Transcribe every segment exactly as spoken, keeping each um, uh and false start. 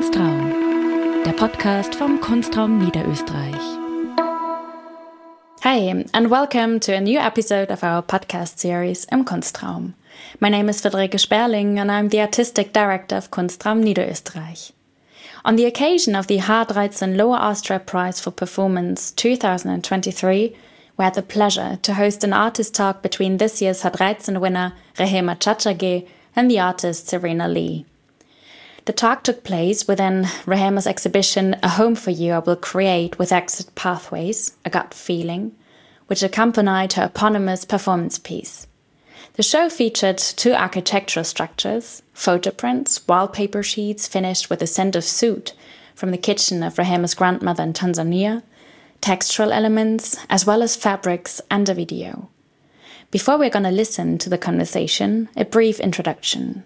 Kunstraum, der Podcast vom Kunstraum Niederösterreich. Hi, and welcome to a new episode of our podcast series Im Kunstraum. My name is Friederike Sperling and I'm the Artistic Director of Kunstraum Niederösterreich. On the occasion of the Haardreitzen Lower Austria Prize for Performance two thousand twenty-three, we had the pleasure to host an artist talk between this year's Haardreitzen winner Rehema Chachage and the artist Serena Lee. The talk took place within Rehema's exhibition A Home for You I Will Create with Exit Pathways, a Gut Feeling, which accompanied her eponymous performance piece. The show featured two architectural structures, photo prints, wallpaper sheets finished with a scent of soot from the kitchen of Rehema's grandmother in Tanzania, textural elements, as well as fabrics and a video. Before we're going to listen to the conversation, a brief introduction.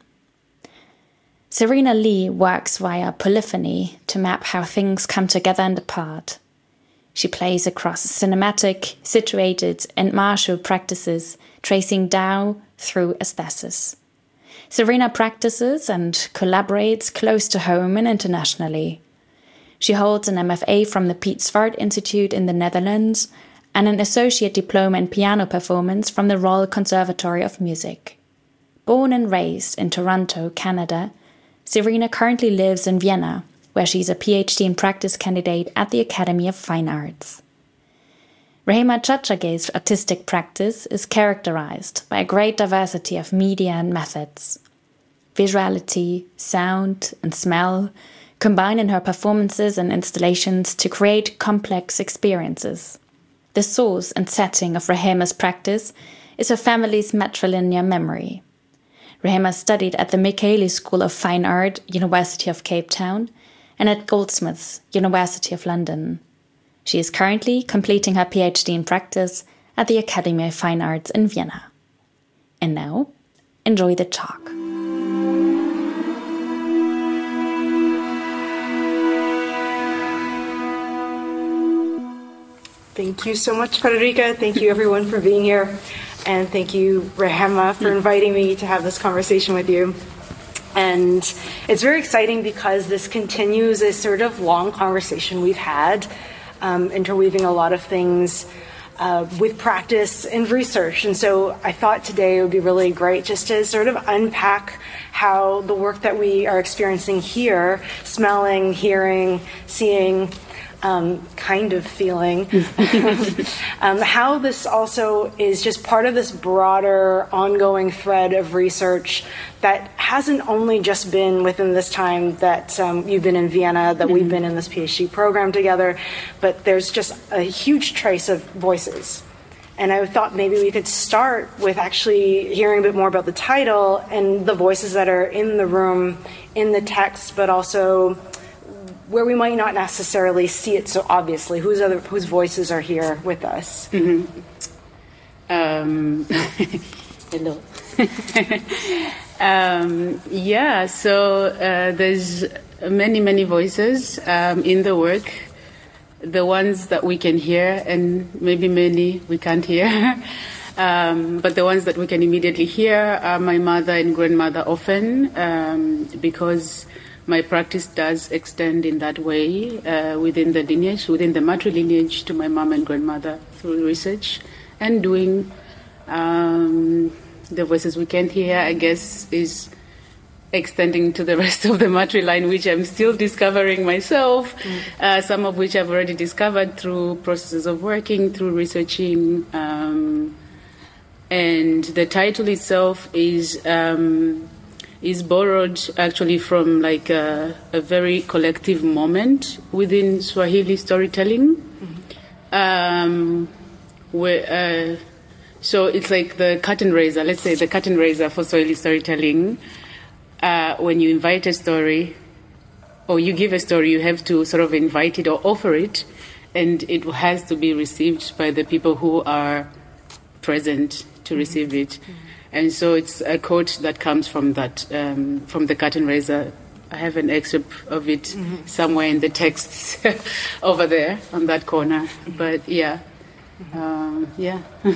Serena Lee works via polyphony to map how things come together and apart. She plays across cinematic, situated, and martial practices, tracing Tao through aesthesis. Serena practices and collaborates close to home and internationally. She holds an M F A from the Piet Zwart Institute in the Netherlands and an associate diploma in piano performance from the Royal Conservatory of Music. Born and raised in Toronto, Canada, Serena currently lives in Vienna, where she's a PhD in practice candidate at the Academy of Fine Arts. Rehema Chachage's artistic practice is characterized by a great diversity of media and methods. Visuality, sound, and smell combine in her performances and installations to create complex experiences. The source and setting of Rehema's practice is her family's matrilineal memory. Rehema studied at the Michaelis School of Fine Art, University of Cape Town, and at Goldsmiths, University of London. She is currently completing her PhD in practice at the Academy of Fine Arts in Vienna. And now, enjoy the talk. Thank you so much, Friederike. Thank you, everyone, for being here. And thank you, Rehema, for inviting me to have this conversation with you. And it's very exciting because this continues a sort of long conversation we've had, um, interweaving a lot of things uh, with practice and research. And so I thought today it would be really great just to sort of unpack how the work that we are experiencing here, smelling, hearing, seeing, Um, kind of feeling, um, how this also is just part of this broader ongoing thread of research that hasn't only just been within this time that um, you've been in Vienna, that mm-hmm. we've been in this PhD program together, but there's just a huge trace of voices. And I thought maybe we could start with actually hearing a bit more about the title and the voices that are in the room, in the text, but also where we might not necessarily see it so obviously. Whose other whose voices are here with us? Mm-hmm. Um, hello. um, yeah, so uh, there's many, many voices um, in the work. The ones that we can hear, and maybe many we can't hear. um, but the ones that we can immediately hear are my mother and grandmother often, um, because my practice does extend in that way uh, within the lineage, within the matrilineage to my mom and grandmother through research and doing um, the voices we can't hear, I guess, is extending to the rest of the matriline, which I'm still discovering myself, mm. uh, some of which I've already discovered through processes of working, through researching. Um, and the title itself is... Um, is borrowed actually from like a, a very collective moment within Swahili storytelling. Mm-hmm. Um, where, uh, so it's like the curtain raiser, let's say the curtain raiser for Swahili storytelling. Uh, when you invite a story, or you give a story, you have to sort of invite it or offer it, and it has to be received by the people who are present to mm-hmm. receive it. Mm-hmm. And so it's a quote that comes from that, um, from the curtain raiser. I have an excerpt of it mm-hmm. somewhere in the texts over there on that corner. Mm-hmm. But yeah, mm-hmm. um, yeah.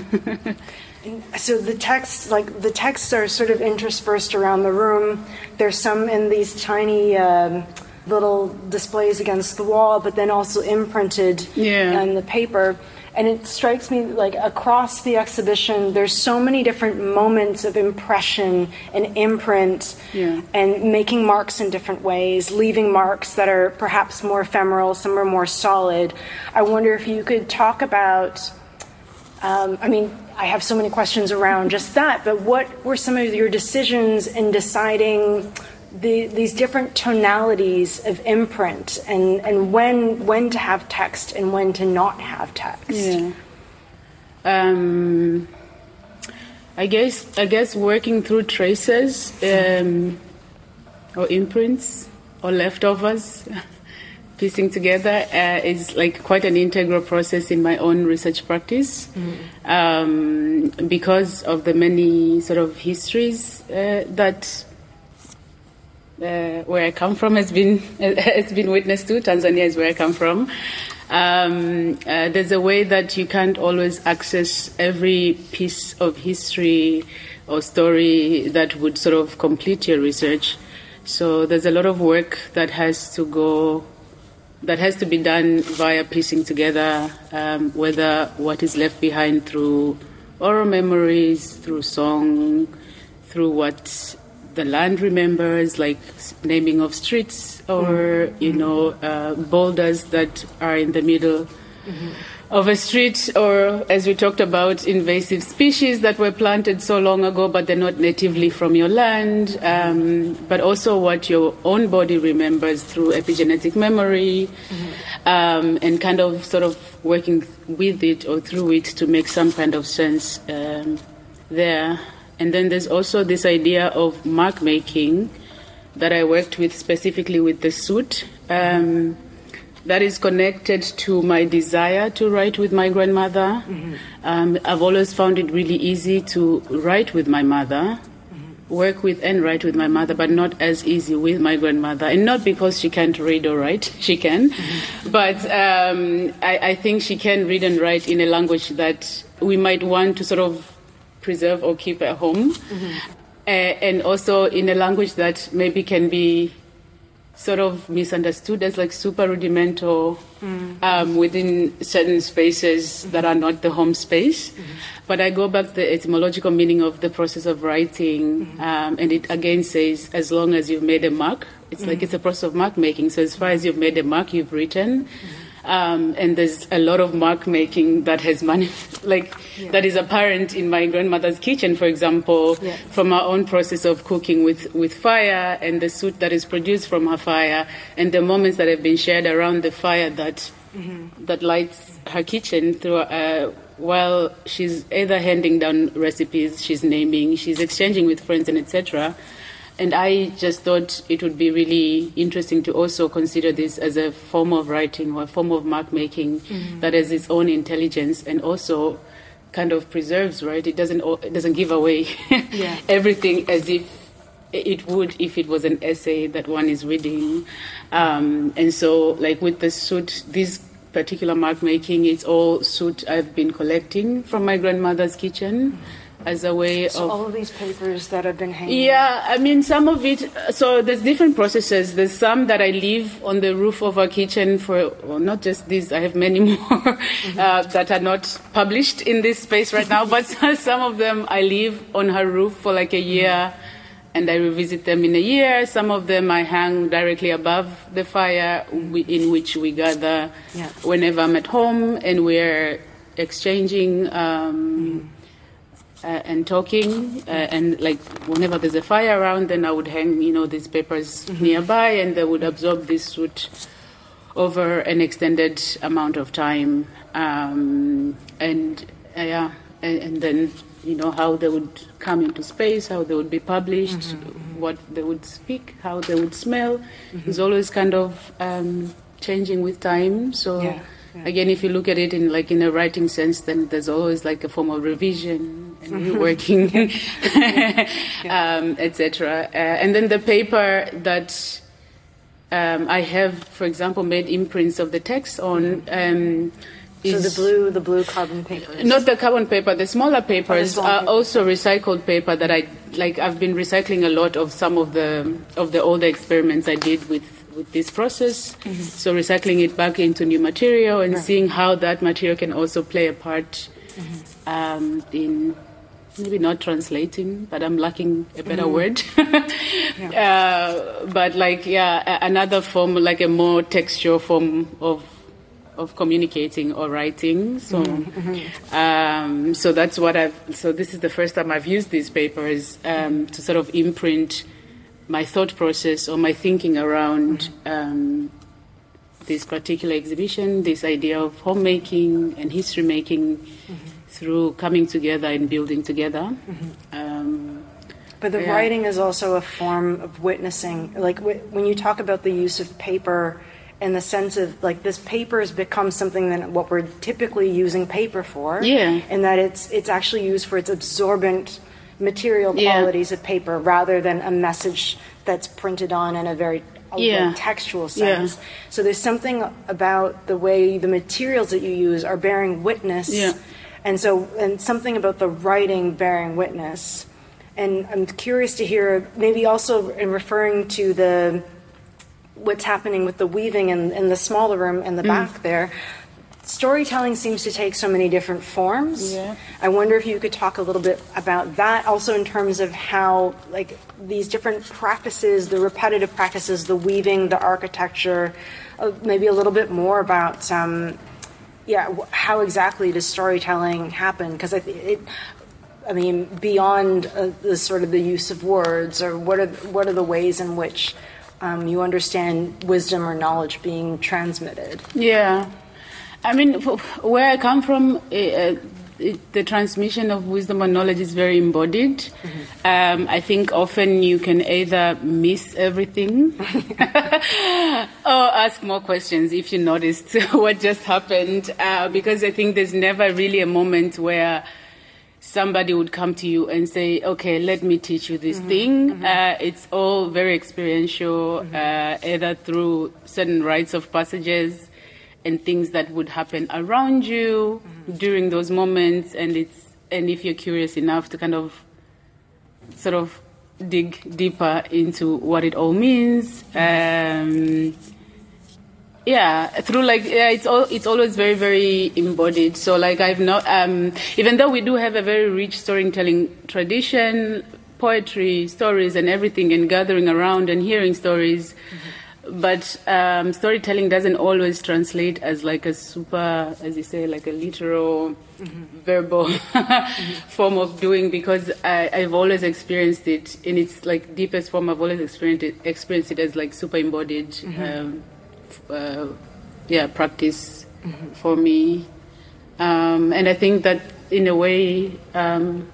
So the texts, like the texts, are sort of interspersed around the room. There's some in these tiny um, little displays against the wall, but then also imprinted yeah. on the paper. And it strikes me like across the exhibition, there's so many different moments of impression and imprint yeah. and making marks in different ways, leaving marks that are perhaps more ephemeral, some are more solid. I wonder if you could talk about, um, I mean, I have so many questions around just that, but what were some of your decisions in deciding The, these different tonalities of imprint and, and when when to have text and when to not have text? Yeah. Um, I guess I guess working through traces um, or imprints or leftovers, piecing together uh, is like quite an integral process in my own research practice mm. um, because of the many sort of histories uh, that. Uh, where I come from has been has been witness to. Tanzania is where I come from. Um, uh, there's a way that you can't always access every piece of history or story that would sort of complete your research. So there's a lot of work that has to go, that has to be done via piecing together, um, whether what is left behind through oral memories, through song, through what the land remembers, like naming of streets or, you know, uh, boulders that are in the middle mm-hmm. of a street, or, as we talked about, invasive species that were planted so long ago, but they're not natively from your land, um, but also what your own body remembers through epigenetic memory, mm-hmm. um, and kind of sort of working with it or through it to make some kind of sense um, there. And then there's also this idea of mark making that I worked with specifically with the suit. Um, that is connected to my desire to write with my grandmother. Mm-hmm. Um, I've always found it really easy to write with my mother, mm-hmm. work with and write with my mother, but not as easy with my grandmother. And not because she can't read or write, she can. Mm-hmm. But um, I, I think she can read and write in a language that we might want to sort of preserve or keep at home, mm-hmm. uh, and also in a language that maybe can be sort of misunderstood as like super rudimental mm-hmm. um, within certain spaces mm-hmm. that are not the home space. Mm-hmm. But I go back to the etymological meaning of the process of writing, mm-hmm. um, and it again says, as long as you've made a mark, it's mm-hmm. like it's a process of mark making. So as far as you've made a mark, you've written. Mm-hmm. Um, and there's a lot of mark making that has mani- like yeah. that is apparent in my grandmother's kitchen, for example, yeah. from our own process of cooking with, with fire and the soot that is produced from her fire and the moments that have been shared around the fire that mm-hmm. that lights her kitchen through uh, while she's either handing down recipes, she's naming, she's exchanging with friends, and et cetera. And I just thought it would be really interesting to also consider this as a form of writing or a form of mark making mm-hmm. that has its own intelligence and also kind of preserves, right? It doesn't it doesn't give away yeah. everything as if it would if it was an essay that one is reading. Um, and so, like with the suit, this particular mark making, it's all suit I've been collecting from my grandmother's kitchen. Mm-hmm. As a way so of all of these papers that have been hanging. Yeah, I mean, some of it. So there's different processes. There's some that I leave on the roof of our kitchen for, well, not just these. I have many more mm-hmm. uh, that are not published in this space right now. But some of them I leave on her roof for like a year, mm-hmm. and I revisit them in a year. Some of them I hang directly above the fire, in which we gather yeah. whenever I'm at home, and we're exchanging. Um, mm-hmm. Uh, and talking, uh, and like whenever there's a fire around, then I would hang, you know, these papers mm-hmm. nearby, and they would absorb this soot over an extended amount of time, um, and uh, yeah, and, and then you know how they would come into space, how they would be published, mm-hmm. what they would speak, how they would smell. Mm-hmm. It's always kind of um, changing with time. So. Yeah. Yeah. Again, if you look at it in like in a writing sense, then there's always like a form of revision and reworking, yeah. um, et cetera. Uh, and then the paper that um, I have, for example, made imprints of the text on. Um, so the blue, the blue carbon papers. Not the carbon paper. The smaller papers oh, the are paper. Also recycled paper that I like. I've been recycling a lot of some of the of the older experiments I did with. with this process. Mm-hmm. So recycling it back into new material and right. seeing how that material can also play a part mm-hmm. um, in maybe not translating, but I'm lacking a better mm-hmm. word. yeah. uh, but like, yeah, another form, like a more textual form of of communicating or writing. So, mm-hmm. um, so that's what I've. So this is the first time I've used these papers um, to sort of imprint my thought process or my thinking around mm-hmm. um, this particular exhibition, this idea of homemaking and history making mm-hmm. through coming together and building together. Mm-hmm. Um, but the yeah. writing is also a form of witnessing. Like w- when you talk about the use of paper, in the sense of like this paper has become something that what we're typically using paper for, yeah, and that it's it's actually used for its absorbent material qualities yeah. of paper rather than a message that's printed on in a very yeah. like, textual sense. Yeah. So there's something about the way the materials that you use are bearing witness, yeah. and so and something about the writing bearing witness. And I'm curious to hear maybe also in referring to the what's happening with the weaving in, in the smaller room in the mm. back there. Storytelling seems to take so many different forms. Yeah. I wonder if you could talk a little bit about that, also in terms of how, like, these different practices, the repetitive practices, the weaving, the architecture, uh, maybe a little bit more about, um, yeah, how exactly does storytelling happen? Because I, it, I mean, beyond uh, the sort of the use of words, or what are what are the ways in which Um, you understand wisdom or knowledge being transmitted? Yeah. I mean, where I come from, uh, it, the transmission of wisdom or knowledge is very embodied. Mm-hmm. Um, I think often you can either miss everything or ask more questions if you noticed what just happened, uh, because I think there's never really a moment where somebody would come to you and say, okay, let me teach you this mm-hmm, thing. Mm-hmm. Uh, it's all very experiential, mm-hmm. uh, either through certain rites of passages and things that would happen around you mm-hmm. during those moments. And it's and if you're curious enough to kind of sort of dig deeper into what it all means, um, yeah, through like yeah, it's all it's always very very embodied. So like I've not um, even though we do have a very rich storytelling tradition, poetry, stories, and everything, and gathering around and hearing stories, mm-hmm. but um, storytelling doesn't always translate as like a super, as you say, like a literal, mm-hmm. verbal mm-hmm. form of doing, because I, I've always experienced it in its like deepest form. I've always experienced it, experienced it as like super embodied. Mm-hmm. Um, Uh, yeah, practice mm-hmm. for me, um, and I think that in a way, um,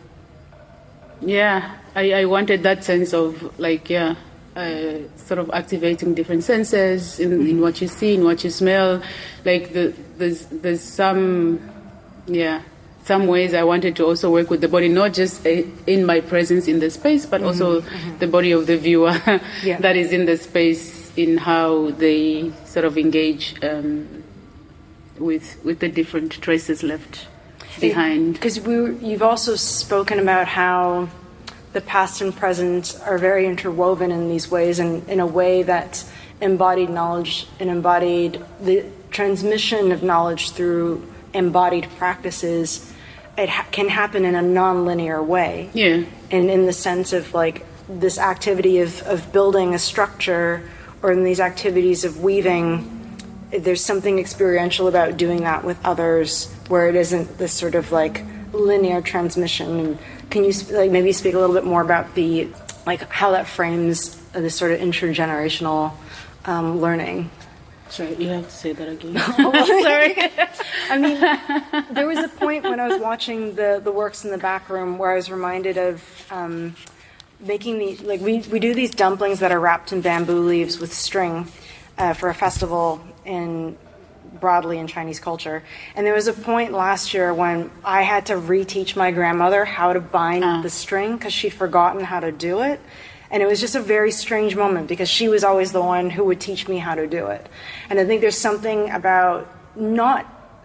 yeah, I, I wanted that sense of like, yeah, uh, sort of activating different senses in, mm-hmm. in what you see, in what you smell. Like the, there's there's some, yeah, some ways I wanted to also work with the body, not just uh, in my presence in the space, but mm-hmm. also mm-hmm. the body of the viewer yeah. that is in the space, in how they sort of engage um, with with the different traces left behind. Because we, you've also spoken about how the past and present are very interwoven in these ways, and in a way that embodied knowledge and embodied the transmission of knowledge through embodied practices, it ha- can happen in a non-linear way. Yeah. And in the sense of like this activity of, of building a structure, or in these activities of weaving, there's something experiential about doing that with others, where it isn't this sort of like linear transmission. And can you like maybe speak a little bit more about the like how that frames this sort of intergenerational um, learning? Sorry, you have to say that again. Oh, sorry. I mean, there was a point when I was watching the the works in the back room where I was reminded of. Um, making the like we, we do these dumplings that are wrapped in bamboo leaves with string uh, for a festival in broadly in Chinese culture. And there was a point last year when I had to reteach my grandmother how to bind uh. the string because she'd forgotten how to do it. And it was just a very strange moment because she was always the one who would teach me how to do it. And I think there's something about not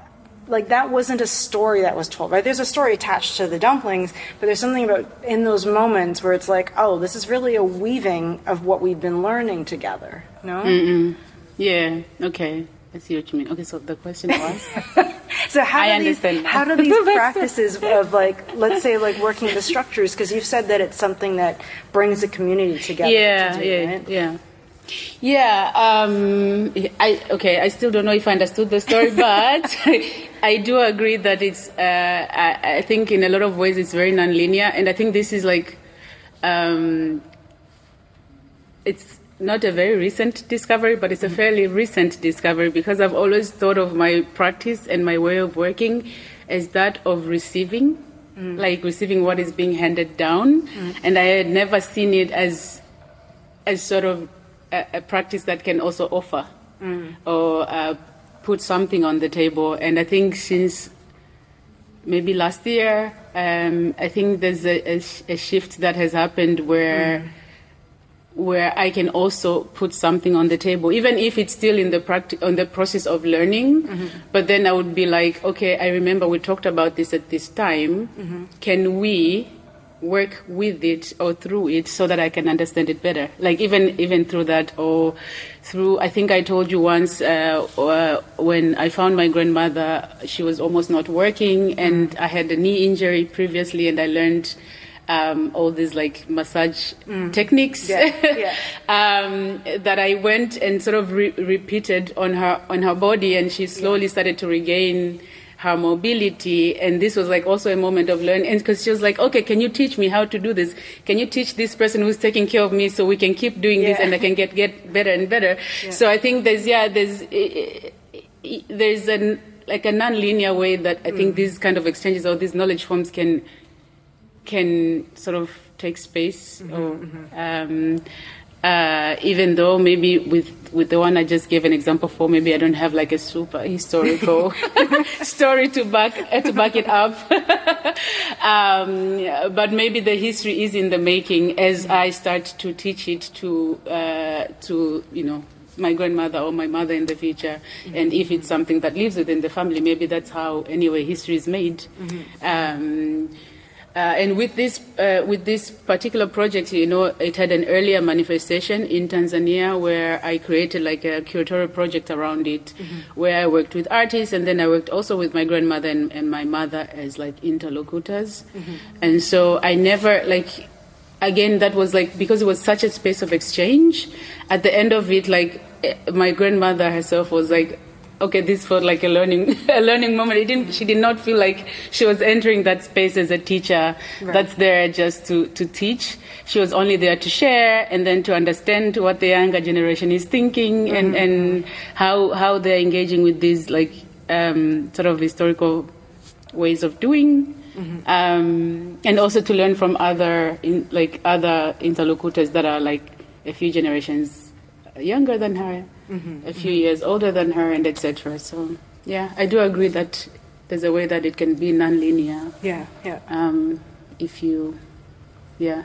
like that wasn't a story that was told, right? There's a story attached to the dumplings, but there's something about in those moments where it's like, oh, this is really a weaving of what we've been learning together, no? Mm-mm. Yeah, okay. I see what you mean. Okay, so the question was? So how I do these, understand. how do these practices of like, let's say like working the structures, because you've said that it's something that brings the community together. Yeah, to do, yeah, right? yeah. Yeah, um, I okay. I still don't know if I understood the story, but I do agree that it's. Uh, I, I think in a lot of ways it's very nonlinear, and I think this is like, um, it's not a very recent discovery, but it's a fairly recent discovery because I've always thought of my practice and my way of working as that of receiving, mm. like receiving what is being handed down, mm. and I had never seen it as, as sort of. A, a practice that can also offer mm. or uh, put something on the table. And I think since maybe last year, um, I think there's a, a, a shift that has happened where mm. where I can also put something on the table, even if it's still in the practi- on the process of learning. Mm-hmm. But then I would be like, okay, I remember we talked about this at this time. Mm-hmm. Can we work with it or through it so that I can understand it better, like even even through that, or through, I think I told you once uh, uh, when I found my grandmother, she was almost not working, and I had a knee injury previously, and I learned um, all these like massage mm. techniques yeah. Yeah. um, that I went and sort of re- repeated on her on her body, and she slowly yeah. started to regain her mobility. And this was like also a moment of learning, and because she was like, okay, can you teach me how to do this? Can you teach this person who's taking care of me so we can keep doing yeah. this and I can get get better and better? Yeah. So I think there's yeah there's there's an like a non-linear way that I think mm. these kind of exchanges or these knowledge forms can can sort of take space. Mm-hmm, or mm-hmm. Um, Uh, even though maybe with, with the one I just gave an example for, maybe I don't have like a super historical story to back uh, to back it up. um, but maybe the history is in the making as I start to teach it to uh, to you know my grandmother or my mother in the future. Mm-hmm. And if it's something that lives within the family, maybe that's how anyway history is made. Mm-hmm. Um, Uh, and with this, uh, with this particular project, you know, it had an earlier manifestation in Tanzania where I created like a curatorial project around it, mm-hmm. where I worked with artists, and then I worked also with my grandmother and, and my mother as like interlocutors. Mm-hmm. And so I never like, again, that was like, because it was such a space of exchange, at the end of it, like my grandmother herself was like, okay, this felt like a learning a learning moment. It didn't, she did not feel like she was entering that space as a teacher right. that's there just to, to teach. She was only there to share and then to understand what the younger generation is thinking mm-hmm. and, and how how they're engaging with these like um, sort of historical ways of doing. Mm-hmm. Um, and also to learn from other in, like other interlocutors that are like a few generations younger than her. Mm-hmm, a few mm-hmm. years older than her, and et cetera. So, yeah, I do agree that there's a way that it can be non-linear. Yeah, yeah. Um, if you, yeah.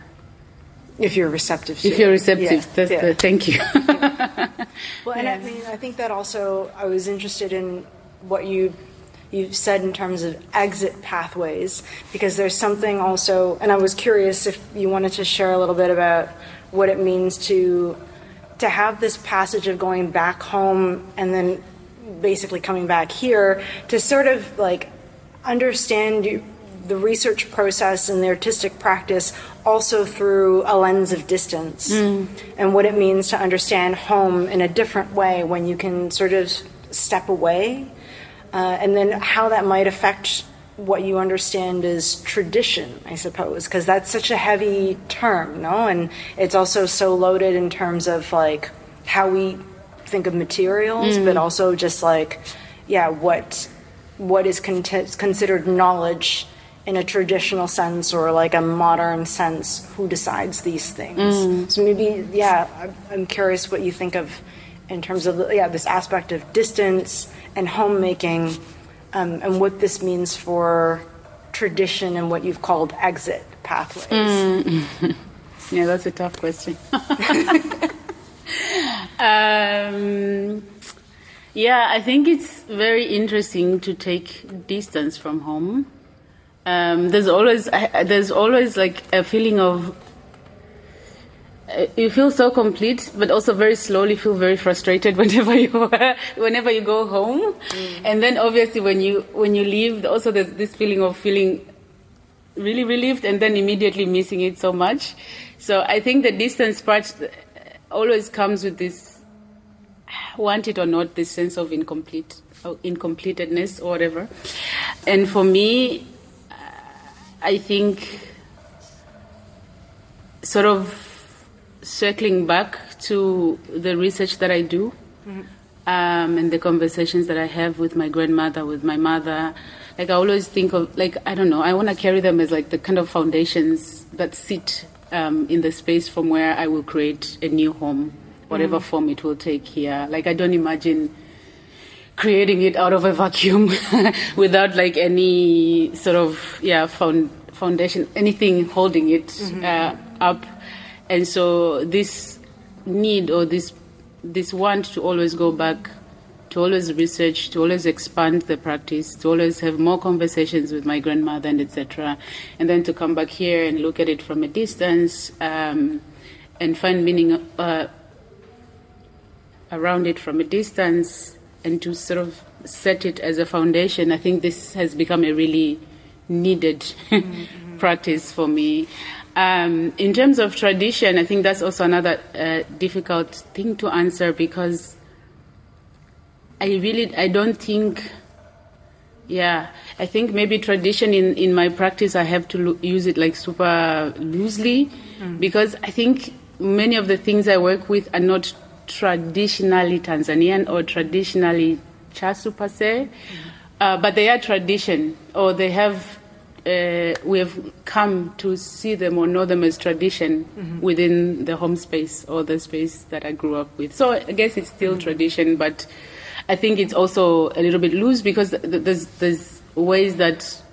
If you're receptive to If you're receptive, yeah, that's yeah. the, thank you. yeah. Well, and yes. I mean, I think that also, I was interested in what you you've said in terms of exit pathways, because there's something also, and I was curious if you wanted to share a little bit about what it means to to have this passage of going back home and then basically coming back here to sort of like understand the research process and the artistic practice also through a lens of distance mm. and what it means to understand home in a different way when you can sort of step away uh, and then how that might affect what you understand as tradition, I suppose, because that's such a heavy term, no? And it's also so loaded in terms of like how we think of materials, mm. but also just like, yeah, what what is con- considered knowledge in a traditional sense or like a modern sense. Who decides these things? Mm. So maybe, yeah, I'm curious what you think of in terms of yeah this aspect of distance and homemaking. Um, and what this means for tradition and what you've called exit pathways. Mm. Yeah, that's a tough question. um, Yeah, I think it's very interesting to take distance from home. Um, there's always I, there's always like a feeling of uh, you feel so complete, but also very slowly feel very frustrated whenever you whenever you go home, mm. and then obviously when you when you leave, also there's this feeling of feeling really relieved, and then immediately missing it so much. So I think the distance part always comes with this, want it or not, this sense of incomplete, or incompletedness or whatever. And for me, I think sort of circling back to the research that I do, mm-hmm. um, and the conversations that I have with my grandmother, with my mother, like I always think of, like, I don't know, I want to carry them as like the kind of foundations that sit um, in the space from where I will create a new home, whatever mm. form it will take here. Like, I don't imagine creating it out of a vacuum without like any sort of, yeah, found, foundation, anything holding it mm-hmm. uh, up. And so this need or this this want to always go back, to always research, to always expand the practice, to always have more conversations with my grandmother and et cetera, and then to come back here and look at it from a distance um, and find meaning uh, around it from a distance, and to sort of set it as a foundation. I think this has become a really needed mm-hmm. practice for me. Um, in terms of tradition, I think that's also another uh, difficult thing to answer, because I really, I don't think, yeah, I think maybe tradition in, in my practice, I have to lo- use it like super loosely, mm. because I think many of the things I work with are not traditionally Tanzanian or traditionally Chasu per se, mm. uh, but they are tradition, or they have, uh, we have come to see them or know them as tradition mm-hmm. within the home space or the space that I grew up with. So I guess it's still mm-hmm. tradition, but I think it's also a little bit loose, because there's there's ways that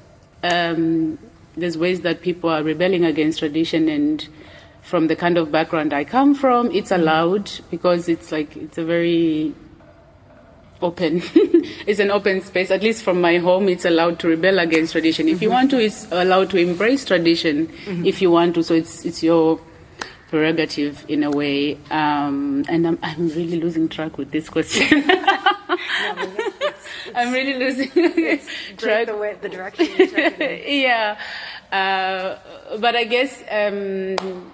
um, there's ways that people are rebelling against tradition, and from the kind of background I come from, it's allowed, because it's like it's a very open, it's an open space. At least from my home, it's allowed to rebel against tradition. If mm-hmm. you want to, it's allowed to embrace tradition. Mm-hmm. If you want to, so it's it's your prerogative in a way. Um, and I'm I'm really losing track with this question. No, it's, it's, I'm really losing track. The, way, the direction you're taking. Yeah, uh, but I guess um,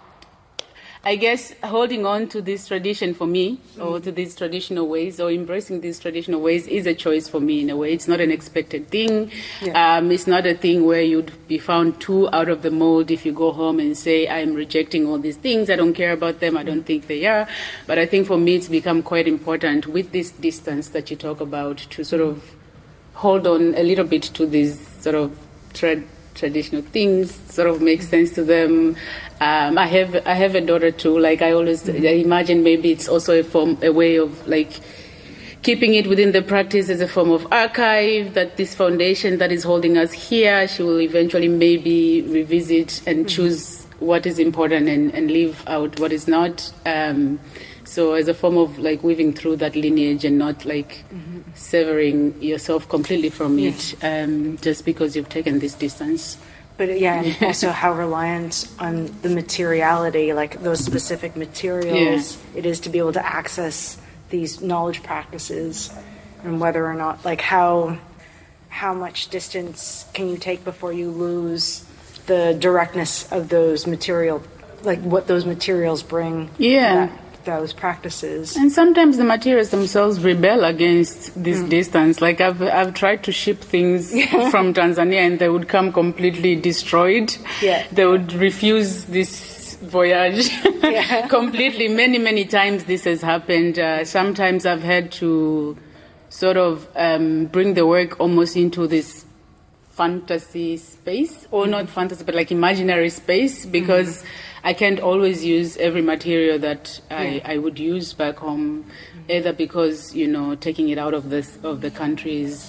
I guess holding on to this tradition for me, mm-hmm. or to these traditional ways, or embracing these traditional ways, is a choice for me in a way. It's not an expected thing. Yeah. Um, it's not a thing where you'd be found too out of the mold if you go home and say, I'm rejecting all these things, I don't care about them, I don't mm-hmm. think they are. But I think for me it's become quite important with this distance that you talk about, to sort of hold on a little bit to these sort of tra- traditional things, sort of make sense to them. Um, I have I have a daughter too. Like I always mm-hmm. I imagine maybe it's also a form, a way of like keeping it within the practice as a form of archive, that this foundation that is holding us here, she will eventually maybe revisit and mm-hmm. choose what is important and, and leave out what is not. Um, so as a form of like weaving through that lineage and not like mm-hmm. severing yourself completely from yeah. it um, just because you've taken this distance. But yeah, and also how reliant on the materiality, like those specific materials yeah. it is to be able to access these knowledge practices, and whether or not, like how how much distance can you take before you lose the directness of those material, like what those materials bring. Yeah. That, those practices. And sometimes the materials themselves rebel against this mm. distance. Like I've I've tried to ship things from Tanzania and they would come completely destroyed. Yeah. They would refuse this voyage yeah. completely. Many, many times this has happened. Uh, sometimes I've had to sort of um, bring the work almost into this fantasy space, or mm. not fantasy, but like imaginary space, because mm. I can't always use every material that I, yeah. I would use back home, either because, you know, taking it out of this of the country is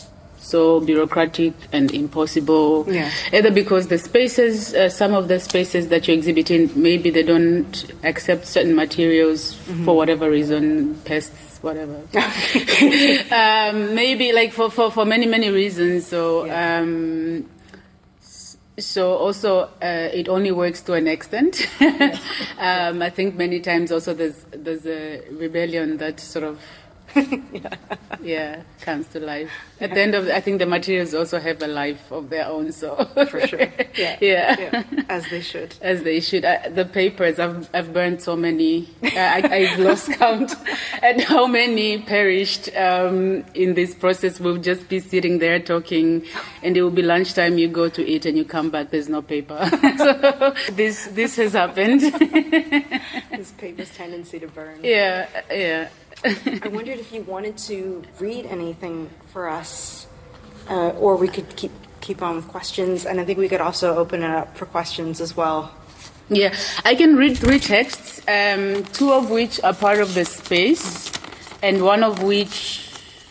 so bureaucratic and impossible. Yeah. Either because the spaces, uh, some of the spaces that you exhibit in, maybe they don't accept certain materials mm-hmm. for whatever reason, pests, whatever. um, maybe like for, for, for many, many reasons. So, yeah. um, so also uh, it only works to an extent. um, I think many times also there's, there's a rebellion that sort of yeah. yeah, comes to life. At the end of, I think the materials also have a life of their own. So for sure, yeah, yeah, yeah. as they should, as they should. I, the papers, I've I've burned so many. I, I've lost count at how many perished um, in this process. We'll just be sitting there talking, and it will be lunchtime. You go to eat, and you come back. There's no paper. So this this has happened. This paper's tendency to burn. Yeah, yeah. I wondered if you wanted to read anything for us, uh, or we could keep keep on with questions, and I think we could also open it up for questions as well. Yeah, I can read three texts, um, two of which are part of the space, and one of which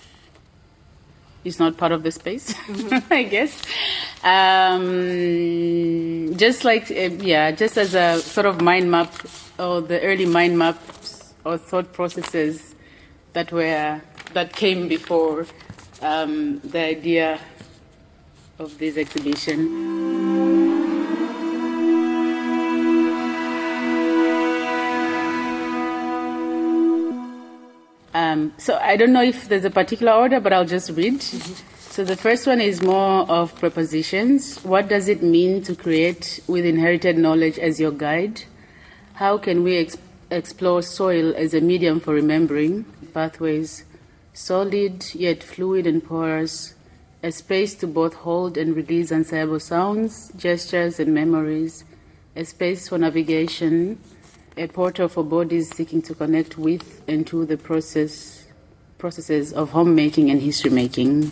is not part of the space, mm-hmm. I guess. Um, just like, uh, yeah, just as a sort of mind map, or the early mind maps or thought processes that were that came before um, the idea of this exhibition. Um, so I don't know if there's a particular order, but I'll just read. Mm-hmm. So the first one is more of prepositions. What does it mean to create with inherited knowledge as your guide? How can we exp- explore soil as a medium for remembering? Pathways, solid yet fluid and porous, a space to both hold and release unsayable sounds, gestures and memories, a space for navigation, a portal for bodies seeking to connect with and to the process processes of homemaking and history making.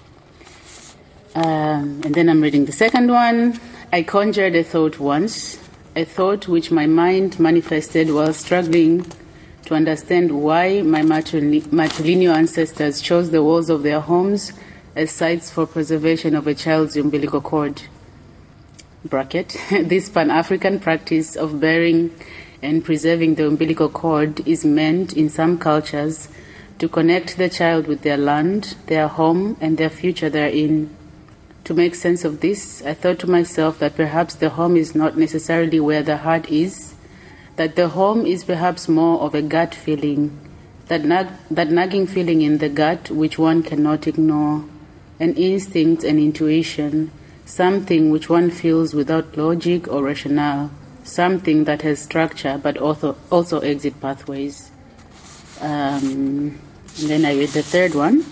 Um, and then I'm reading the second one. I conjured a thought once, a thought which my mind manifested while struggling to understand why my matrilineal ancestors chose the walls of their homes as sites for preservation of a child's umbilical cord. Bracket. This Pan-African practice of bearing and preserving the umbilical cord is meant in some cultures to connect the child with their land, their home, and their future therein. To make sense of this, I thought to myself that perhaps the home is not necessarily where the heart is, that the home is perhaps more of a gut feeling, that, nag- that nagging feeling in the gut which one cannot ignore, an instinct and intuition, something which one feels without logic or rationale, something that has structure but also, also exit pathways. Um, and then I read the third one.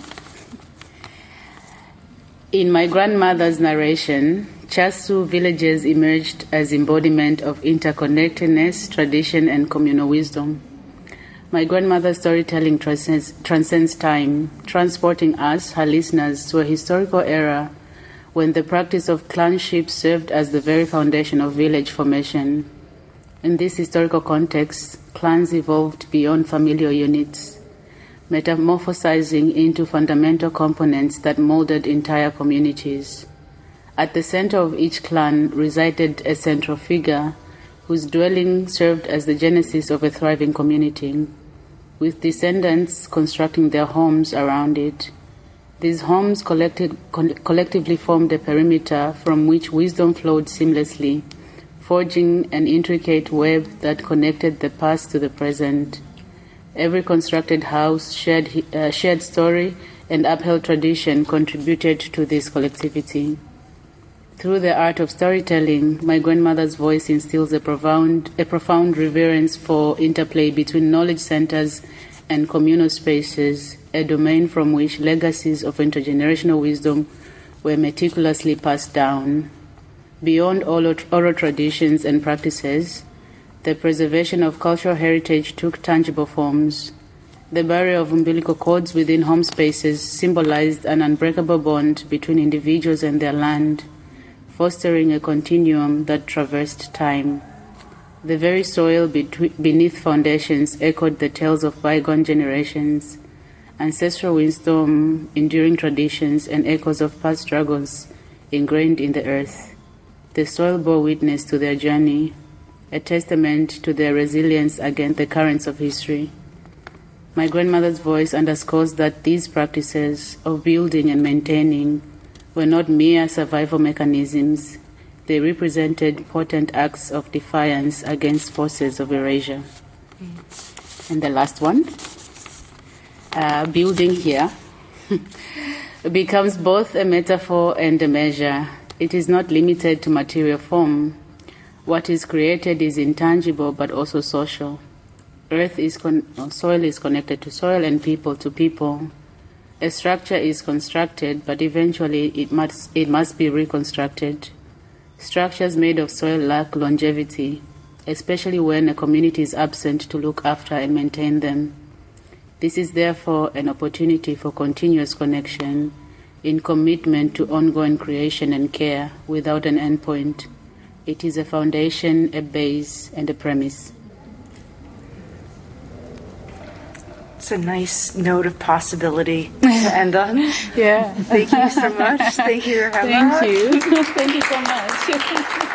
In my grandmother's narration, Chasu villages emerged as embodiment of interconnectedness, tradition, and communal wisdom. My grandmother's storytelling transcends, transcends time, transporting us, her listeners, to a historical era when the practice of clanship served as the very foundation of village formation. In this historical context, clans evolved beyond familial units, metamorphosizing into fundamental components that molded entire communities. At the center of each clan resided a central figure whose dwelling served as the genesis of a thriving community, with descendants constructing their homes around it. These homes collected, co- collectively formed a perimeter from which wisdom flowed seamlessly, forging an intricate web that connected the past to the present. Every constructed house, shared, uh, shared story, and upheld tradition contributed to this collectivity. Through the art of storytelling, my grandmother's voice instills a profound, a profound reverence for interplay between knowledge centers and communal spaces, a domain from which legacies of intergenerational wisdom were meticulously passed down. Beyond oral, oral traditions and practices, the preservation of cultural heritage took tangible forms. The barrier of umbilical cords within home spaces symbolized an unbreakable bond between individuals and their land, fostering a continuum that traversed time. The very soil between, beneath foundations echoed the tales of bygone generations, ancestral wisdom, enduring traditions, and echoes of past struggles ingrained in the earth. The soil bore witness to their journey, a testament to their resilience against the currents of history. My grandmother's voice underscores that these practices of building and maintaining were not mere survival mechanisms. They represented potent acts of defiance against forces of erasure. Mm. And the last one, uh, building here, becomes both a metaphor and a measure. It is not limited to material form. What is created is intangible but also social. Earth is con- soil is connected to soil and people to people. A structure is constructed, but eventually it must, it must be reconstructed. Structures made of soil lack longevity, especially when a community is absent to look after and maintain them. This is therefore an opportunity for continuous connection in commitment to ongoing creation and care without an endpoint. It is a foundation, a base, and a premise. It's a nice note of possibility to end on. Yeah. Thank you so much. Thank you, Rahema. Thank you. Thank you so much.